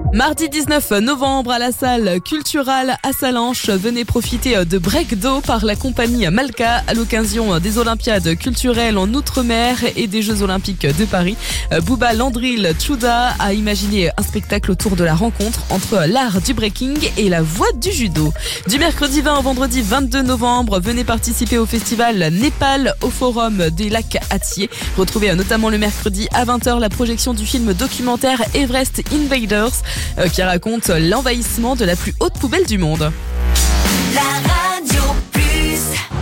Mardi 19 novembre à la salle culturale à Salanches, venez profiter de Break Do par la compagnie Malka à l'occasion des Olympiades culturelles en Outre-mer et des Jeux Olympiques de Paris. Bouba Landril Chouda a imaginé un spectacle autour de la rencontre entre l'art du breaking et la voix du judo. Du mercredi 20 au vendredi 22 novembre, venez participer au festival Népal au Forum des Lacs Hattiers. Retrouvez notamment le mercredi à 20h la projection du film documentaire Everest Invaders qui raconte l'envahissement de la plus haute poubelle du monde. La Radio Plus.